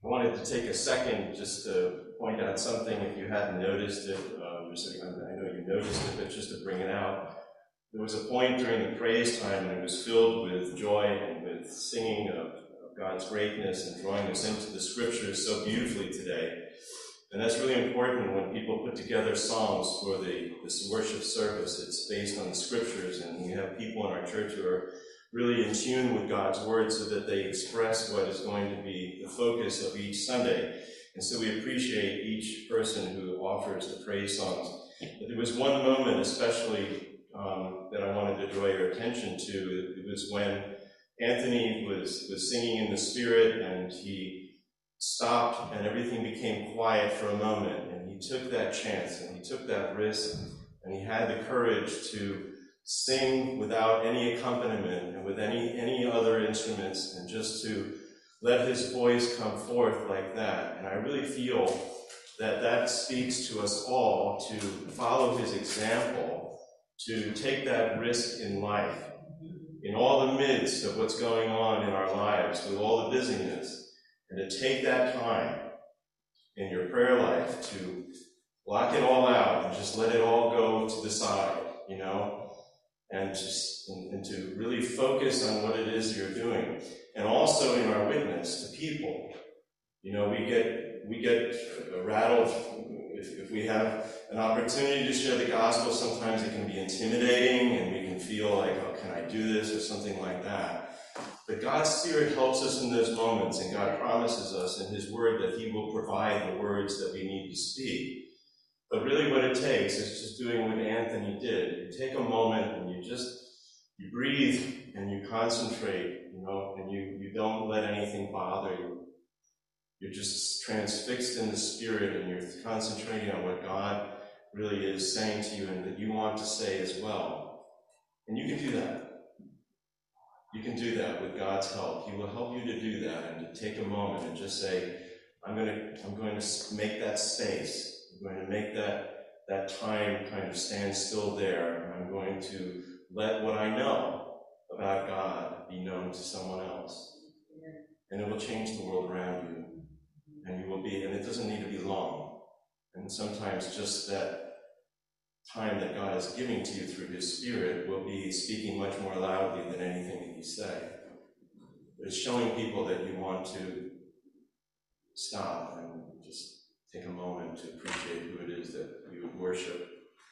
I wanted to take a second just to point out something if you hadn't noticed it. I know you noticed it, but just to bring it out. There was a point during the praise time when it was filled with joy and with singing of God's greatness and drawing us into the scriptures so beautifully today. And that's really important when people put together songs for this worship service. It's based on the scriptures, and we have people in our church who are really in tune with God's word so that they express what is going to be the focus of each Sunday. And so we appreciate each person who offers the praise songs. But there was one moment especially that I wanted to draw your attention to. It was when Anthony was singing in the Spirit, and he stopped and everything became quiet for a moment, and he took that chance and he took that risk, and he had the courage to sing without any accompaniment and with any other instruments, and just to let his voice come forth like that. And I really feel that speaks to us all to follow his example, to take that risk in life, in all the midst of what's going on in our lives, with all the busyness, and to take that time in your prayer life to block it all out and just let it all go to the side, and to really focus on what it is you're doing. And also in our witness to people, we get rattled if we have an opportunity to share the gospel. Sometimes it can be intimidating, and we can feel like, oh, can I do this, or something like that. But God's Spirit helps us in those moments, and God promises us in his word that he will provide the words that we need to speak. But really what it takes is just doing what Anthony did. You take a moment and you breathe and you concentrate, and you don't let anything bother you. You're just transfixed in the Spirit, and you're concentrating on what God really is saying to you and that you want to say as well. And you can do that. You can do that with God's help. He will help you to do that, and to take a moment and just say, I'm going to make that space. I'm going to make that time kind of stand still there. And I'm going to let what I know about God be known to someone else. And it will change the world around you. And it doesn't need to be long. And sometimes just that time that God is giving to you through his Spirit will be speaking much more loudly than anything that you say. But it's showing people that you want to stop and just take a moment to appreciate who it is that you would worship.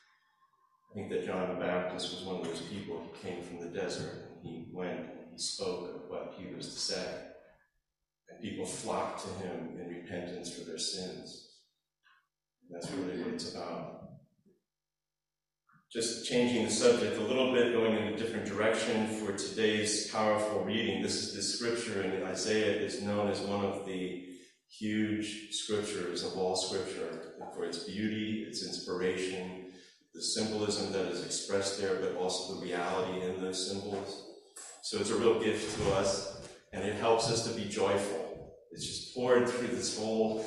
I think that John the Baptist was one of those people. He came from the desert, and he went and he spoke of what he was to say. And people flocked to him in repentance for their sins. And that's really what it's about. Just changing the subject a little bit, going in a different direction for today's powerful reading. This scripture in Isaiah is known as one of the huge scriptures of all scripture for its beauty, its inspiration, the symbolism that is expressed there, but also the reality in those symbols. So it's a real gift to us, and it helps us to be joyful. It's just poured through this whole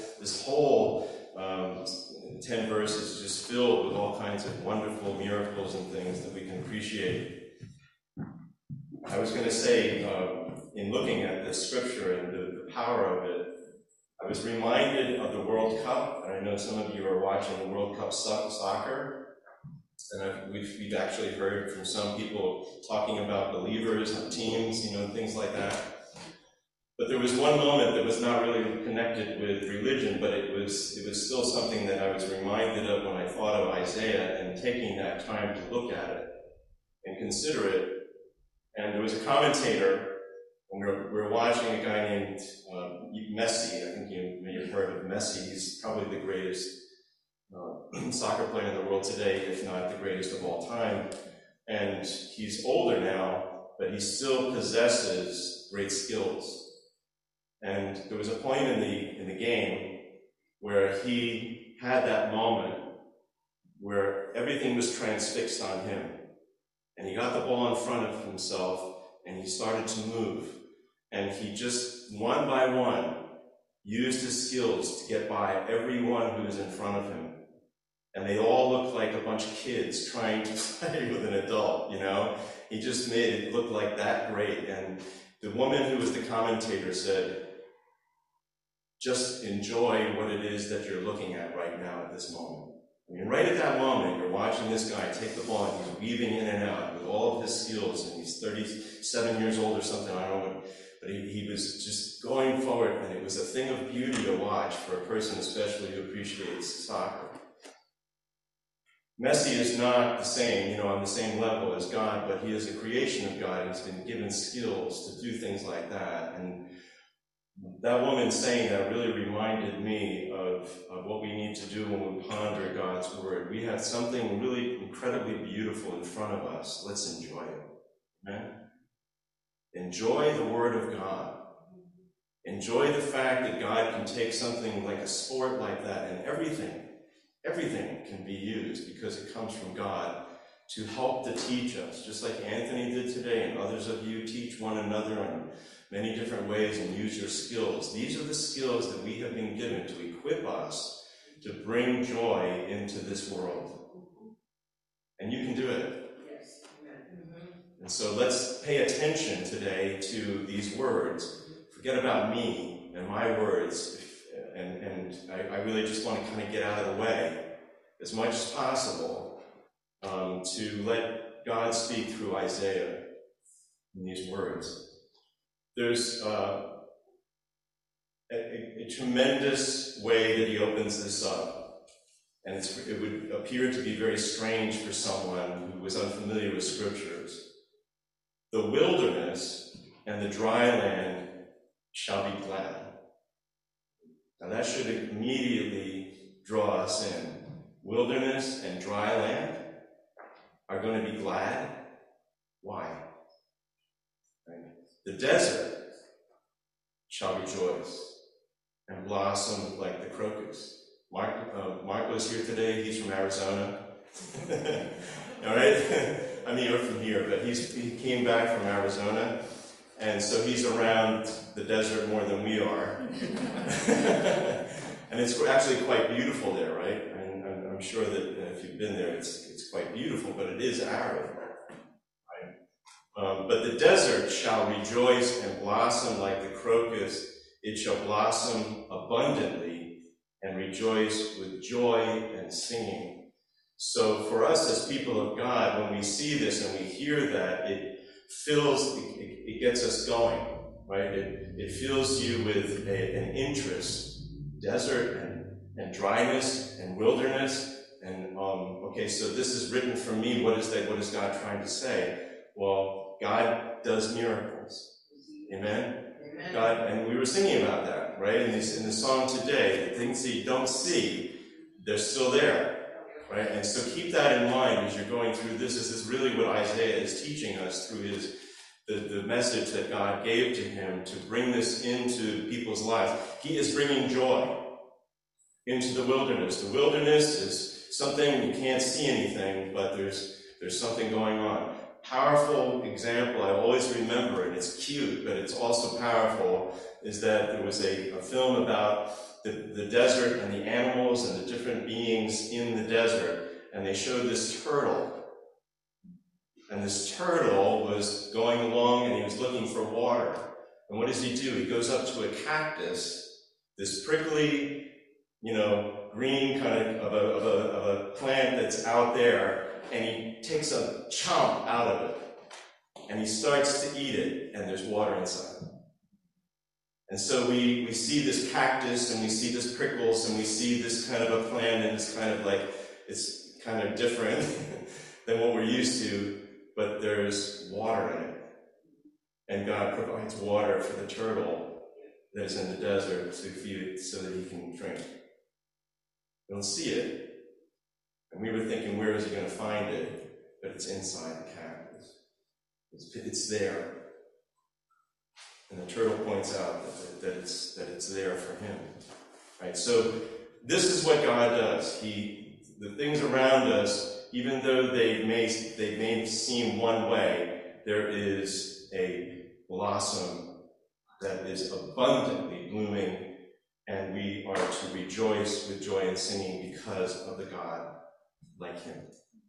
10 verses, just filled with all kinds of wonderful miracles and things that we can appreciate. I was going to say, in looking at this scripture and the power of it, I was reminded of the World Cup, and I know some of you are watching the World Cup soccer, and we've actually heard from some people talking about believers and teams, things like that. But there was one moment that was not really connected with religion, but it was still something that I was reminded of when I thought of Isaiah and taking that time to look at it and consider it. And there was a commentator, and we're watching a guy named Messi. I think you may have heard of Messi. He's probably the greatest soccer player in the world today, if not the greatest of all time. And he's older now, but he still possesses great skills. And there was a point in the game where he had that moment where everything was transfixed on him. And he got the ball in front of himself, and he started to move. And he just, one by one, used his skills to get by everyone who was in front of him. And they all looked like a bunch of kids trying to play with an adult, He just made it look like that great. And the woman who was the commentator said, just enjoy what it is that you're looking at right now at this moment. I mean, right at that moment, you're watching this guy take the ball and he's weaving in and out with all of his skills, and he's 37 years old or something, I don't know, but he was just going forward, and it was a thing of beauty to watch for a person especially who appreciates soccer. Messi is not the same, on the same level as God, but he is a creation of God. He's been given skills to do things like that. And that woman saying that really reminded me of what we need to do when we ponder God's word. We have something really incredibly beautiful in front of us. Let's enjoy it. Amen? Enjoy the word of God. Enjoy the fact that God can take something like a sport like that, and everything can be used because it comes from God to help to teach us, just like Anthony did today, and others of you teach one another in many different ways and use your skills. These are the skills that we have been given to equip us to bring joy into this world. And you can do it. Yes. And so let's pay attention today to these words. Forget about me and my words. And I really just want to kind of get out of the way as much as possible to let God speak through Isaiah in these words. There's a tremendous way that he opens this up, and it would appear to be very strange for someone who was unfamiliar with scriptures. The wilderness and the dry land shall be glad. Now that should immediately draw us in. Wilderness and dry land are going to be glad. Why? Right? The desert shall rejoice and blossom like the crocus. Marco's here today. He's from Arizona. All right? I mean, you're from here, but he came back from Arizona. And so he's around the desert more than we are. And it's actually quite beautiful there, right? And I'm sure that if you've been there, it's quite beautiful, but it is arid, right? But the desert shall rejoice and blossom like the crocus. It shall blossom abundantly and rejoice with joy and singing. So for us as people of God, when we see this and we hear that, it gets us going, right? It fills you with an interest. Desert and dryness and wilderness. And, okay, so this is written for me. What is that? What is God trying to say? Well, God does miracles. Amen? Amen. God, and we were singing about that, right? In the song today, the things that you don't see, they're still there, right? And so keep that in mind as you're going through this. This is really what Isaiah is teaching us through the message that God gave to him to bring this into people's lives. He is bringing joy into the wilderness. The wilderness is something you can't see anything, but there's something going on. Powerful example I always remember, and it's cute, but it's also powerful, is that there was a film about the desert and the animals and the different beings in the desert, and they showed this turtle. And this turtle was going along and he was looking for water. And what does he do? He goes up to a cactus, this prickly, green kind of a plant that's out there, and he takes a chomp out of it. And he starts to eat it, and there's water inside. And so we see this cactus, and we see this prickles, and we see this kind of a plant, and it's kind of different than what we're used to. But there's water in it. And God provides water for the turtle that's in the desert to feed it so that he can drink. We don't see it. And we were thinking, where is he going to find it? But it's inside the cactus. It's there. And the turtle points out that it's there for him. Right? So this is what God does. The things around us, even though they may seem one way, there is a blossom that is abundantly blooming, and we are to rejoice with joy and singing because of the God like him.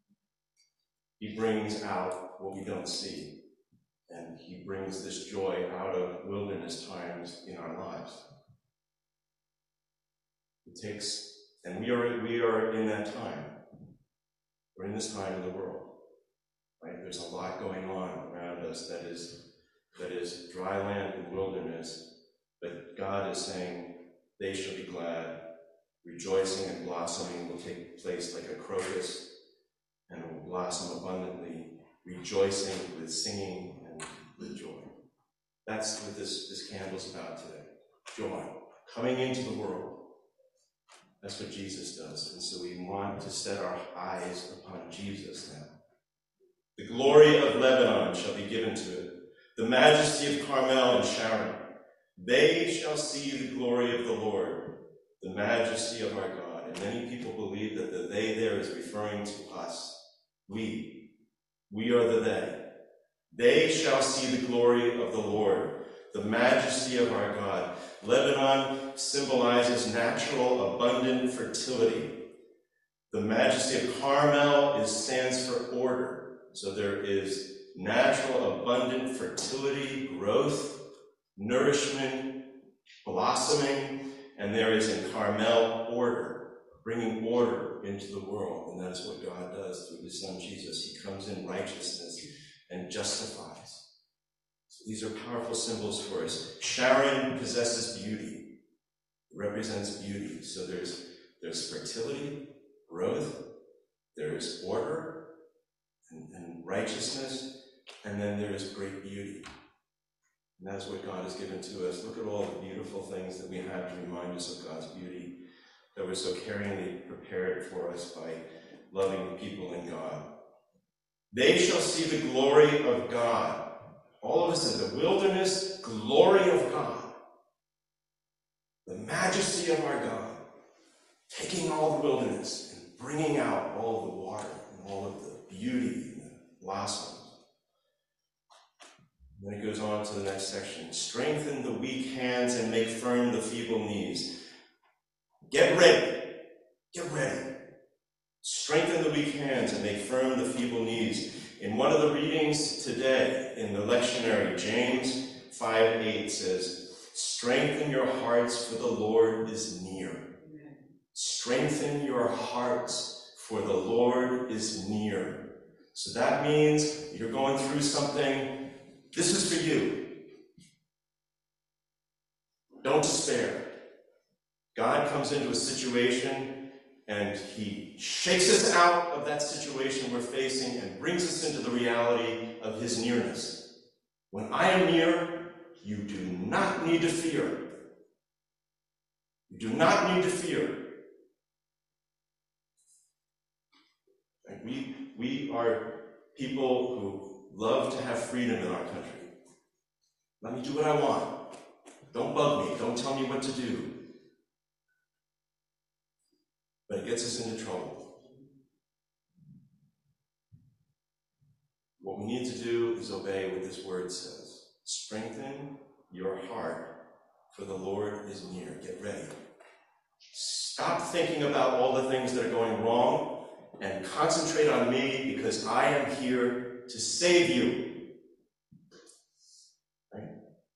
He brings out what we don't see, and he brings this joy out of wilderness times in our lives. It takes, and we are in that time. We're in this time in the world, right? There's a lot going on around us that is dry land and wilderness, but God is saying, they shall be glad. Rejoicing and blossoming will take place like a crocus, and it will blossom abundantly, rejoicing with singing and with joy. That's what this candle's about today. Joy. Coming into the world. That's what Jesus does. And so we want to set our eyes upon Jesus now. The glory of Lebanon shall be given to it, the majesty of Carmel and Sharon. They shall see the glory of the Lord, the majesty of our God. And many people believe that the they there is referring to us. We are the they. They shall see the glory of the Lord, the majesty of our God. Lebanon symbolizes natural, abundant fertility. The majesty of Carmel stands for order. So there is natural, abundant fertility, growth, nourishment, blossoming, and there is in Carmel order, bringing order into the world. And that is what God does through his son Jesus. He comes in righteousness and justifies. So these are powerful symbols for us. Sharon possesses beauty. It represents beauty. So there's fertility, growth, there's order and righteousness, and then there is great beauty. And that's what God has given to us. Look at all the beautiful things that we have to remind us of God's beauty that was so caringly prepared for us by loving people in God. They shall see the glory of God. All of us in the wilderness, glory of God. The majesty of our God. Taking all the wilderness and bringing out all the water and all of the beauty and the blossoms. Then it goes on to the next section. Strengthen the weak hands and make firm the feeble knees. Get ready. Get ready. Strengthen the weak hands and make firm the feeble knees. In one of the readings today, in the lectionary, James 5:8 says, strengthen your hearts, for the Lord is near. Amen. Strengthen your hearts, for the Lord is near. So that means you're going through something. This is for you. Don't despair. God comes into a situation and he shakes us out of that situation we're facing and brings us into the reality of his nearness. When I am near, you do not need to fear. You do not need to fear. We are people who love to have freedom in our country. Let me do what I want. Don't bug me. Don't tell me what to do. But it gets us into trouble. What we need to do is obey what this word says. Strengthen your heart, for the Lord is near. Get ready. Stop thinking about all the things that are going wrong and concentrate on me, because I am here to save you. Right?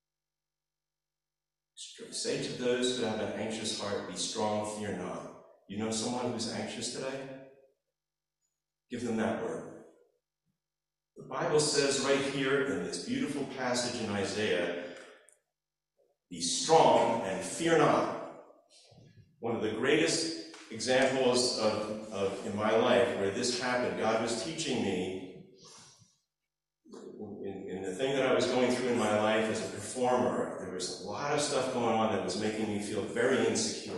Say to those who have an anxious heart, be strong, fear not. You know someone who's anxious today? Give them that word. The Bible says right here in this beautiful passage in Isaiah, be strong and fear not. One of the greatest examples of in my life where this happened, God was teaching me in the thing that I was going through in my life as a performer. There was a lot of stuff going on that was making me feel very insecure.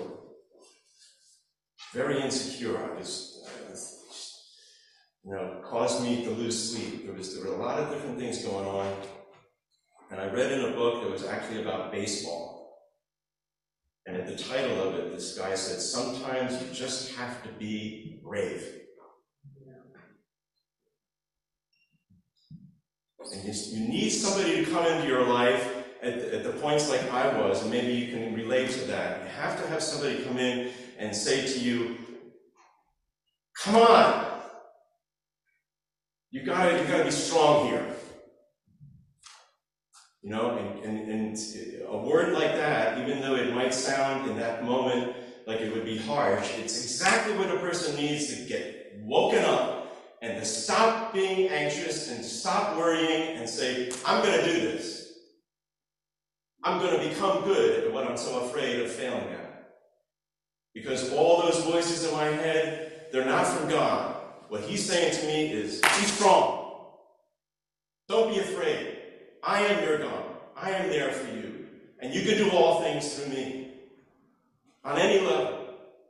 Very insecure. Caused me to lose sleep. There were a lot of different things going on. And I read in a book that was actually about baseball. And at the title of it, this guy said, sometimes you just have to be brave. And you need somebody to come into your life at the points like I was, and maybe you can relate to that. You have to have somebody come in and say to you, come on! You gotta be strong here. And a word like that, even though it might sound in that moment like it would be harsh. It's exactly what a person needs to get woken up and to stop being anxious and to stop worrying and say, I'm going to do this. I'm going to become good at what I'm so afraid of failing at. Because all those voices in my head, they're not from God. What he's saying to me is, be strong. Don't be afraid. I am your God. I am there for you. And you can do all things through me. On any level.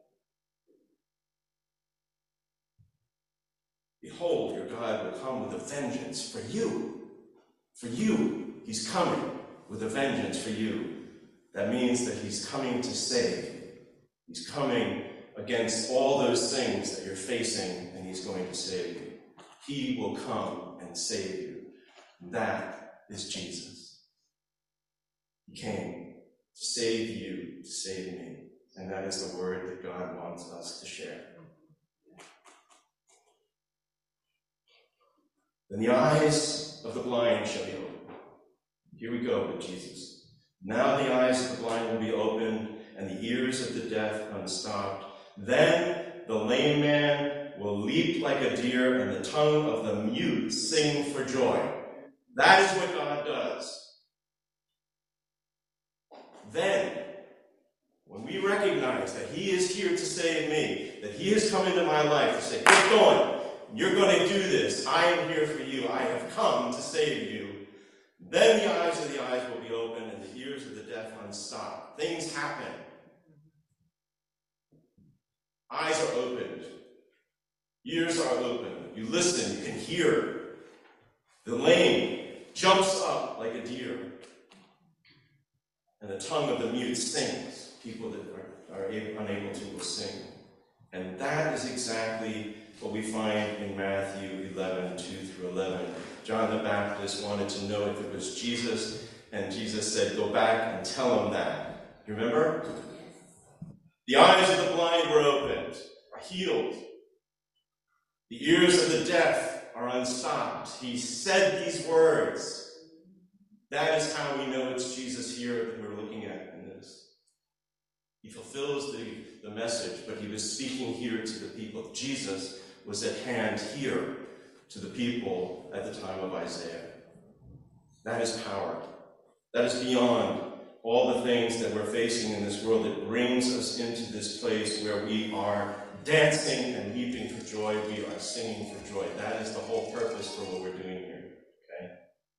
Behold, your God will come with a vengeance for you. For you, he's coming with a vengeance for you. That means that he's coming to save. He's coming against all those things that you're facing, and he's going to save you. He will come and save you. That is Jesus. He came to save you, to save me. And that is the word that God wants us to share. Then the eyes of the blind shall be opened. Here we go with Jesus. Now the eyes of the blind will be opened, and the ears of the deaf unstopped. Then the lame man will leap like a deer, and the tongue of the mute sing for joy. That is what God does. Then, when we recognize that he is here to save me, that he has come into my life to say, get going. You're going to do this. I am here for you. I have come to save you. Then the eyes of the eyes will be open and the ears of the deaf unstopped. Things happen. Eyes are opened. Ears are open. You listen. You can hear. The lame jumps up like a deer. And the tongue of the mute sings. People that are unable to will sing. And that is exactly what we find in Matthew 11, 2 through 11. John the Baptist wanted to know if it was Jesus, and Jesus said, go back and tell him that. You remember? The eyes of the blind were opened, are healed. The ears of the deaf are unstopped. He said these words. That is how we know it's Jesus here that we're looking at in this. He fulfills the message, but he was speaking here to the people. Jesus was at hand here to the people at the time of Isaiah. That is power. That is beyond all the things that we're facing in this world. It brings us into this place where we are dancing and leaping for joy. We are singing for joy. That is the whole purpose for what we're doing here. Okay?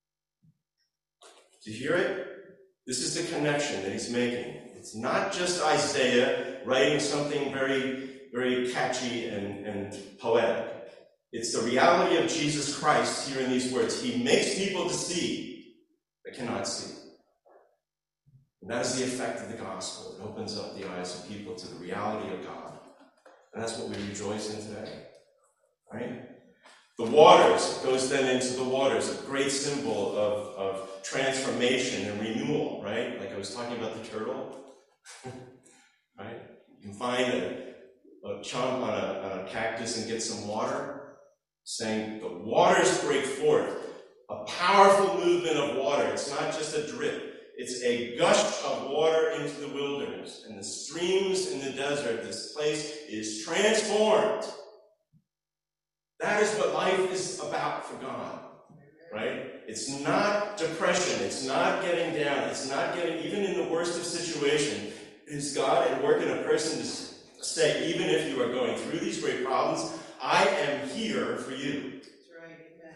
Do you hear it? This is the connection that he's making. It's not just Isaiah writing something very, very catchy and poetic. It's the reality of Jesus Christ here in these words. He makes people to see that cannot see. And that is the effect of the gospel. It opens up the eyes of people to the reality of God. And that's what we rejoice in today. Right? The waters, it goes then into the waters, a great symbol of transformation and renewal, right? Like I was talking about the turtle. Right? You can find a chomp on a cactus and get some water, saying the waters break forth. A powerful movement of water. It's not just a drip. It's a gush of water into the wilderness. And the streams in the desert, this place is transformed. That is what life is about for God. Right? It's not depression. It's not getting down. It's not getting, even in the worst of situations, is God at work in a person to say, even if you are going through these great problems, I am here for you. That's right. Amen.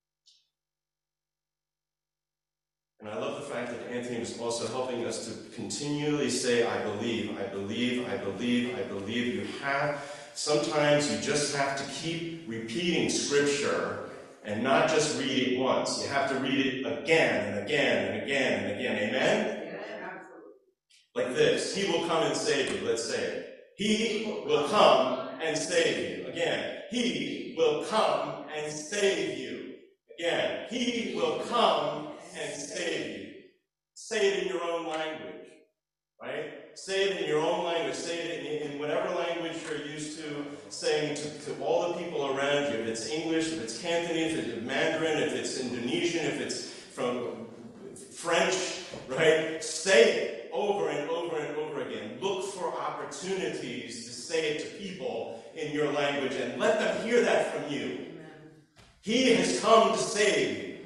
And I love the fact that Anthony was also helping us to continually say, I believe, I believe, I believe, I believe. Sometimes you just have to keep repeating Scripture and not just read it once. You have to read it again and again and again and again. Amen? Like this. He will come and save you. Let's say it. He will come and save you. Again. He will come and save you. Again. He will come and save you. Say it in your own language. Right? Say it in your own language. Say it in whatever language you're used to saying to all the people around you. If it's English, if it's Cantonese, if it's Mandarin, if it's Indonesian, if it's from French, right? Say it over and over and over again. Look for opportunities opportunities to say it to people in your language and let them hear that from you. Amen. He has come to save you.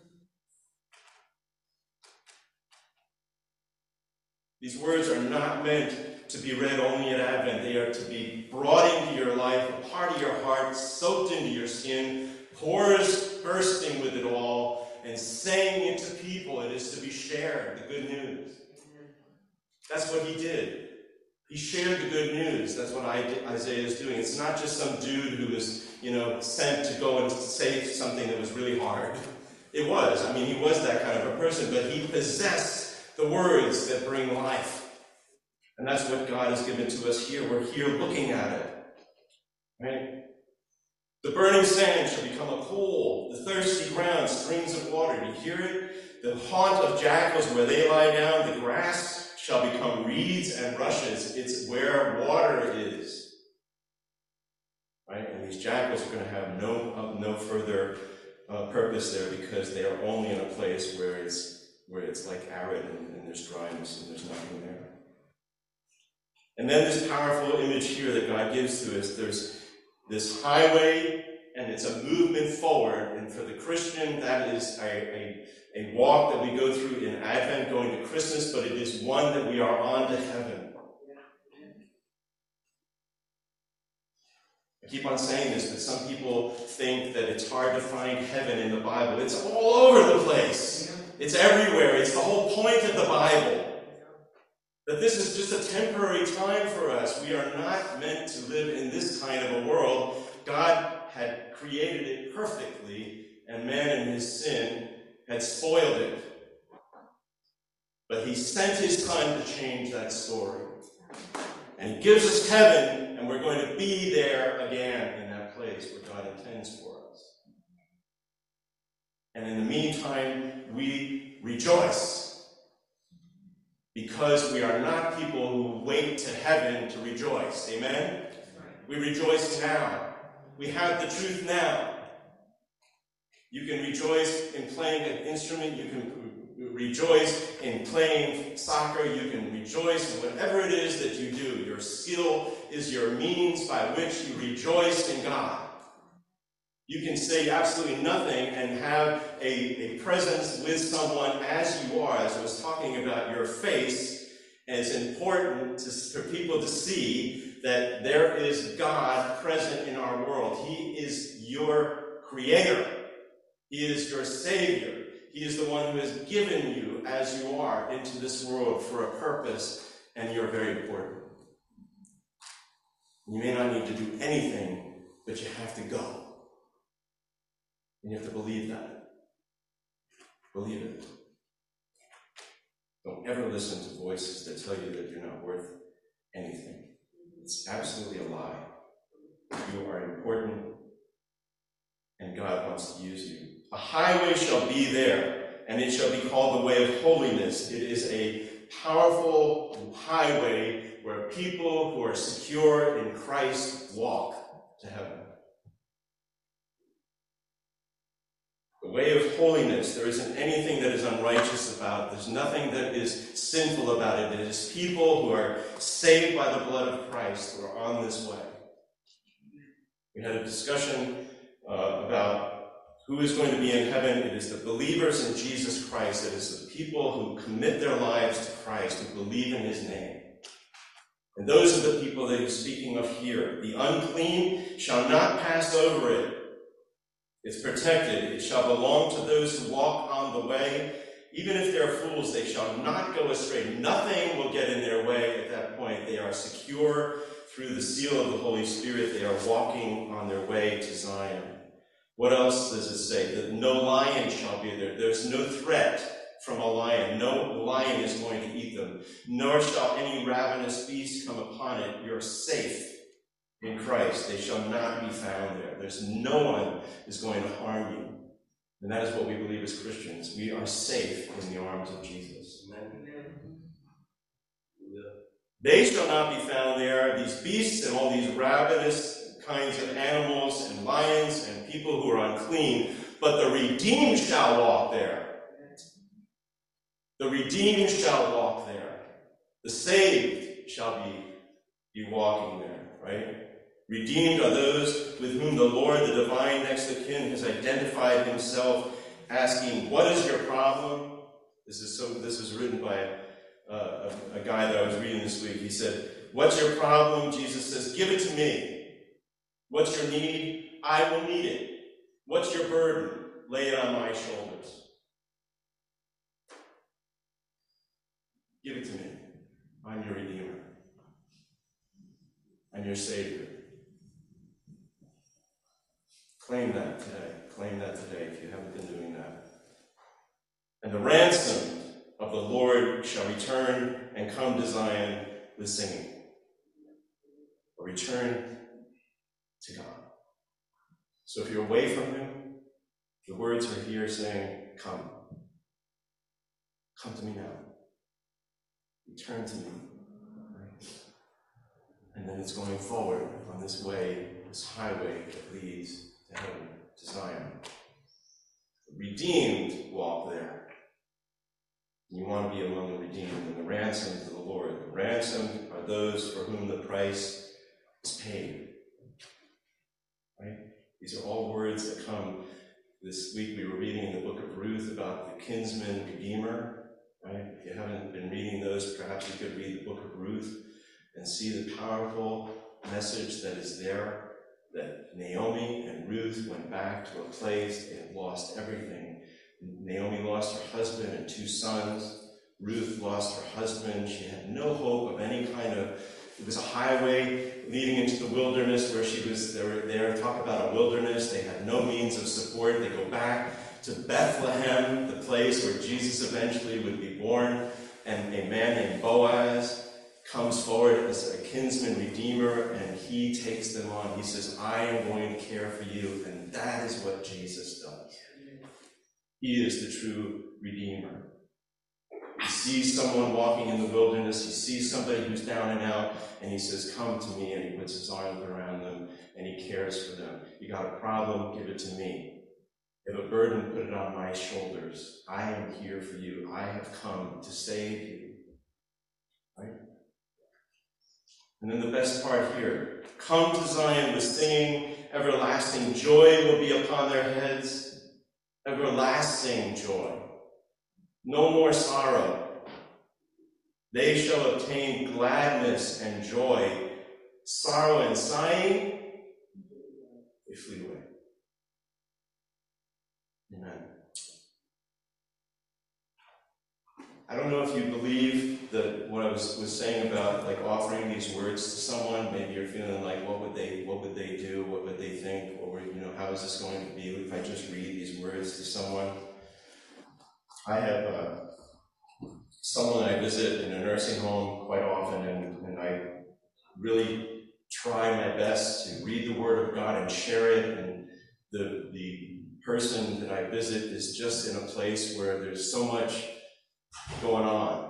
These words are not meant to be read only at Advent. They are to be brought into your life, a part of your heart, soaked into your skin, pores bursting with it all, and saying it to people. It is to be shared, the good news. That's what he did. He shared the good news. That's what Isaiah is doing. It's not just some dude who was, sent to go and say something that was really hard. It was. He was that kind of a person, but he possessed the words that bring life. And that's what God has given to us here. We're here looking at it. Right? The burning sand shall become a pool, the thirsty ground, springs of water. Do you hear it? The haunt of jackals where they lie down, the grass shall become reeds and rushes. It's where water is. Right? And these jackals are going to have no further purpose there, because they are only in a place where it's like arid and there's dryness and there's nothing there. And then this powerful image here that God gives to us, there's this highway, and it's a movement forward. And for the Christian, that is a walk that we go through in Advent, going to Christmas, but it is one that we are on to heaven. I keep on saying this, but some people think that it's hard to find heaven in the Bible. It's all over the place. It's everywhere. It's the whole point of the Bible. That this is just a temporary time for us. We are not meant to live in this kind of a world. God had created it perfectly, and man in his sin had spoiled it. But he sent his Son to change that story. And he gives us heaven, and we're going to be there again in that place where God intends for us. And in the meantime, we rejoice. Because we are not people who wait to heaven to rejoice. Amen? We rejoice now. We have the truth now. You can rejoice in playing an instrument. You can rejoice in playing soccer. You can rejoice in whatever it is that you do. Your skill is your means by which you rejoice in God. You can say absolutely nothing and have a presence with someone as you are. As I was talking about, your face is important for people to see that there is God present in our world. He is your creator. He is your savior. He is the one who has given you as you are into this world for a purpose, and you're very important. You may not need to do anything, but you have to go. And you have to believe that. Believe it. Don't ever listen to voices that tell you that you're not worth anything. It's absolutely a lie. You are important, and God wants to use you. A highway shall be there, and it shall be called the way of holiness. It is a powerful highway where people who are secure in Christ walk to heaven. The way of holiness, there isn't anything that is unrighteous about it. There's nothing that is sinful about it. It is people who are saved by the blood of Christ who are on this way. We had a discussion about who is going to be in heaven. It is the believers in Jesus Christ. It is the people who commit their lives to Christ, who believe in his name. And those are the people that he's speaking of here. The unclean shall not pass over it. It's protected. It shall belong to those who walk on the way. Even if they're fools, they shall not go astray. Nothing will get in their way at that point. They are secure through the seal of the Holy Spirit. They are walking on their way to Zion. What else does it say? That no lion shall be there. There's no threat from a lion. No lion is going to eat them. Nor shall any ravenous beast come upon it. You're safe in Christ. They shall not be found there. There's no one is going to harm you. And that is what we believe as Christians. We are safe in the arms of Jesus. Amen. They shall not be found there. These beasts and all these ravenous kinds of animals and lions and people who are unclean, but the redeemed shall walk there. The redeemed shall walk there. The saved shall be be walking there, right? Redeemed are those with whom the Lord, the divine next of kin, has identified himself, asking, what is your problem? This is written by a guy that I was reading this week. He said, what's your problem? Jesus says, give it to me. What's your need? I will meet it. What's your burden? Lay it on my shoulders. Give it to me. I'm your Redeemer. I'm your Savior. Claim that today. Claim that today if you haven't been doing that. And the ransomed of the Lord shall return and come to Zion with singing. Or return to God. So if you're away from him, the words are here saying, come. Come to me now. Return to me. And then it's going forward on this way, this highway that leads to heaven, to Zion. The redeemed walk there. You want to be among the redeemed and the ransomed of the Lord. The ransomed are those for whom the price is paid. Right? These are all words that come. This week we were reading in the book of Ruth about the kinsman redeemer. Right? If you haven't been reading those, perhaps you could read the book of Ruth and see the powerful message that is there, that Naomi and Ruth went back to a place they had lost everything. Naomi lost her husband and 2 sons. Ruth lost her husband. She had no hope of any kind of, it was a highway leading into the wilderness where they were there. Talk about a wilderness. They had no means of support. They go back to Bethlehem, the place where Jesus eventually would be born, and a man named Boaz comes forward as a kinsman redeemer, and he takes them on. He says, I am going to care for you, and that is what Jesus does. He is the true redeemer. He sees someone walking in the wilderness, he sees somebody who's down and out, and he says, come to me, and he puts his arms around them, and he cares for them. You got a problem, give it to me. You have a burden, put it on my shoulders. I am here for you. I have come to save you. Right? And then the best part here, come to Zion with singing, everlasting joy will be upon their heads. Everlasting joy. No more sorrow. They shall obtain gladness and joy. Sorrow and sighing, they flee away. Amen. I don't know if you believe that what I was saying about like offering these words to someone. Maybe you're feeling like, what would they do? What would they think? Or how is this going to be if I just read these words to someone? I have someone I visit in a nursing home quite often, and I really try my best to read the Word of God and share it. And the person that I visit is just in a place where there's so much going on.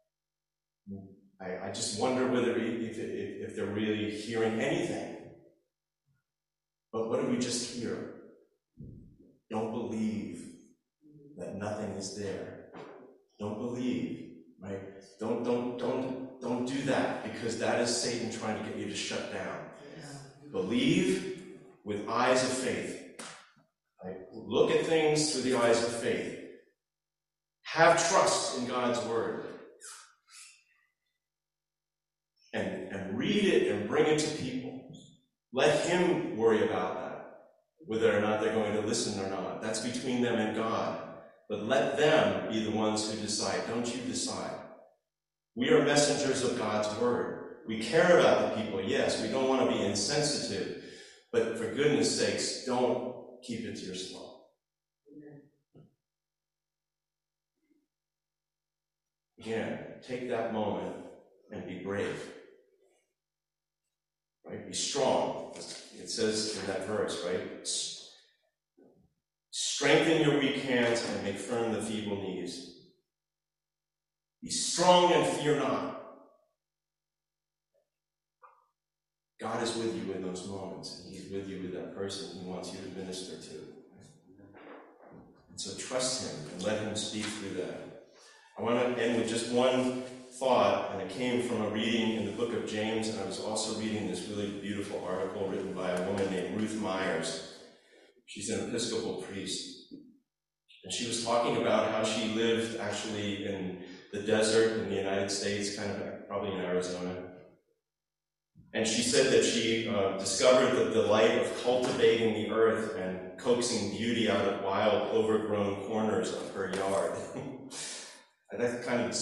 I just wonder whether if they're really hearing anything. But what did we just hear? Don't believe that nothing is there. Don't believe, right? Don't do that, because that is Satan trying to get you to shut down. Yeah. Believe with eyes of faith. Right? Look at things through the eyes of faith. Have trust in God's word. And read it and bring it to people. Let him worry about that, whether or not they're going to listen or not. That's between them and God. But let them be the ones who decide. Don't you decide. We are messengers of God's word. We care about the people, yes. We don't want to be insensitive. But for goodness sakes, don't keep it to yourself. Again, take that moment and be brave. Right? Be strong. It says in that verse, right? Strengthen your weak hands and make firm the feeble knees. Be strong and fear not. God is with you in those moments, and he's with you with that person he wants you to minister to. And so trust him and let him speak through that. I want to end with just one thought, and it came from a reading in the book of James, and I was also reading this really beautiful article written by a woman named Ruth Myers. She's an Episcopal priest. And she was talking about how she lived actually in the desert in the United States, kind of probably in Arizona. And she said that she discovered the delight of cultivating the earth and coaxing beauty out of wild, overgrown corners of her yard. And I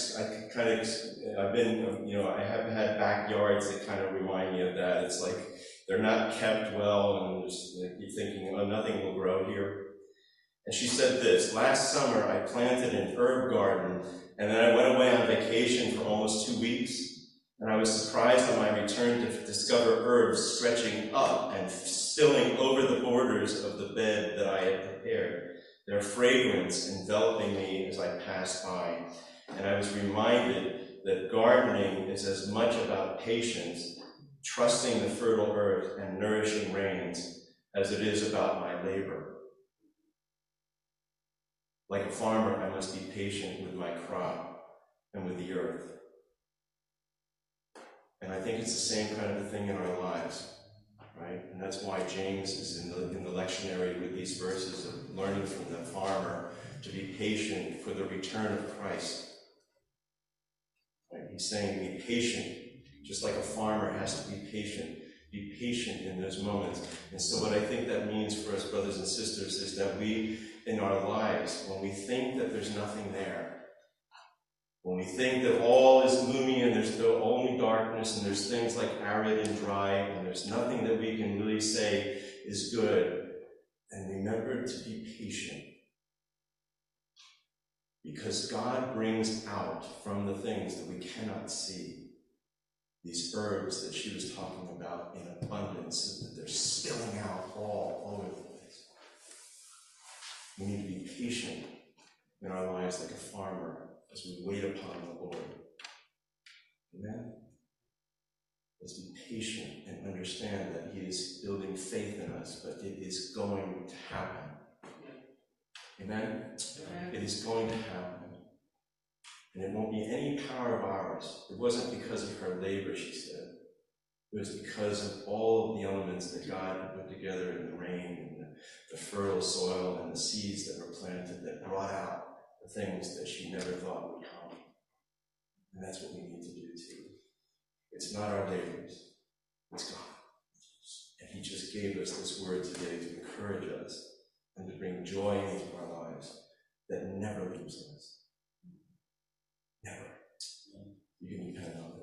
have had backyards that kind of remind me of that. It's like they're not kept well, and just like you're thinking, oh, nothing will grow here. And she said this: last summer I planted an herb garden, and then I went away on vacation for almost 2 weeks. And I was surprised on my return to discover herbs stretching up and spilling over the borders of the bed that I had prepared, their fragrance enveloping me as I passed by. And I was reminded that gardening is as much about patience, trusting the fertile earth and nourishing rains, as it is about my labor. Like a farmer, I must be patient with my crop and with the earth. And I think it's the same kind of a thing in our lives, right? And that's why James is in the lectionary with these verses of learning from the farmer to be patient for the return of Christ. Right? He's saying be patient, just like a farmer has to be patient. Be patient in those moments. And so what I think that means for us, brothers and sisters, is that we, in our lives, when we think that there's nothing there, when we think that all is gloomy and there's only darkness and there's things like arid and dry and there's nothing that we can really say is good, then remember to be patient. Because God brings out from the things that we cannot see these herbs that she was talking about in abundance, so that they're spilling out all over the place. We need to be patient in our lives like a farmer as we wait upon the Lord. Amen? Let's be patient and understand that He is building faith in us, but it is going to happen. Amen? It is going to happen. And it won't be any power of ours. It wasn't because of her labor, she said. It was because of all of the elements that God had put together in the rain and the fertile soil and the seeds that were planted that brought out the things that she never thought would come. And that's what we need to do too. It's not our labors, it's God. And He just gave us this word today to encourage us and to bring joy into our lives that never leaves us. Never. You can depend on that.